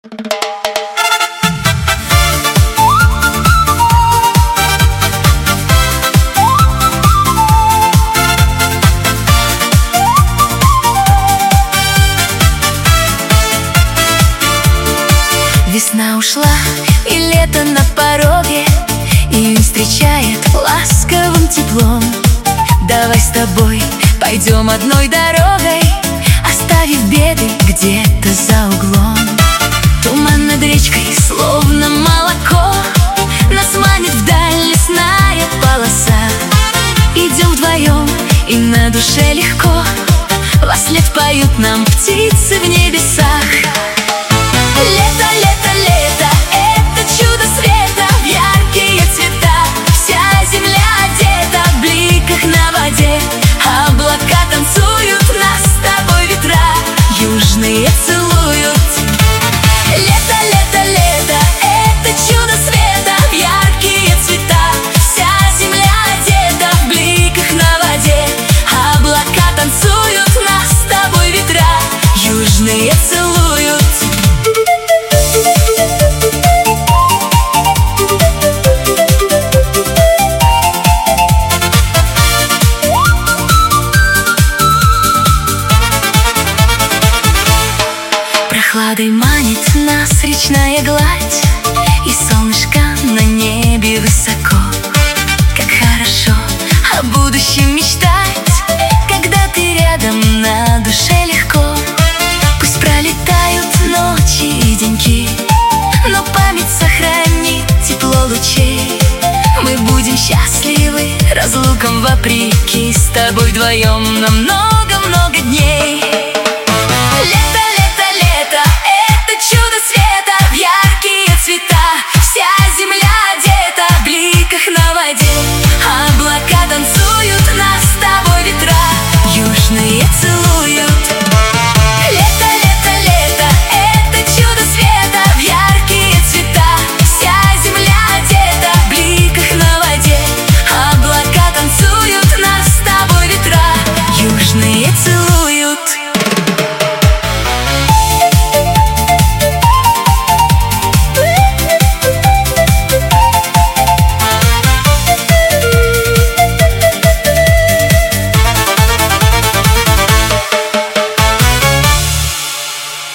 Весна ушла, и лето на пороге, июнь встречает ласковым теплом. Давай с тобой пойдем одной дорогой, оставив беды где-то за углом. Туман над речкой, словно молоко, нас манит вдаль лесная полоса. Идем вдвоем, и на душе легко, вослед поют нам птицы в небесах. Лето, лето, лето, это чудо света, в яркие цвета, вся земля одета в бликах на воде. Облака танцуют, нас с тобой ветра южные целуют. Лето, лето, лето, это чудо света, в яркие цвета, вся земля одета в бликах на воде. Облака танцуют, нас с тобой ветра южные целуют. Прохладой манит нас речная гладь, и солнышко на небе высоко. Как хорошо о будущем мечтать, когда ты рядом, на душе легко. Пусть пролетают ночи и деньки, но память сохранит тепло лучей. Мы будем счастливы разлукам вопреки, с тобой вдвоем на много-много дней. Лето, лето, лето, это чудо света, в яркие цвета, вся земля одета в бликах на воде. Облака танцуют, нас с тобой ветра южные целуют.